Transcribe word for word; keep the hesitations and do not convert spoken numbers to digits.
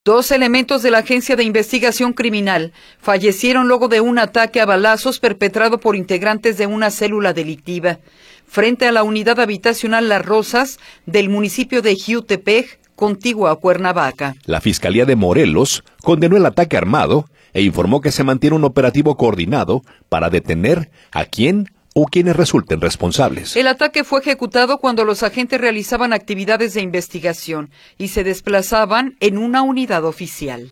Dos elementos de la Agencia de Investigación Criminal fallecieron luego de un ataque a balazos perpetrado por integrantes de una célula delictiva frente a la unidad habitacional Las Rosas del municipio de Jiutepec, contiguo a Cuernavaca. La Fiscalía de Morelos condenó el ataque armado e informó que se mantiene un operativo coordinado para detener a quien o quienes resulten responsables. El ataque fue ejecutado cuando los agentes realizaban actividades de investigación y se desplazaban en una unidad oficial.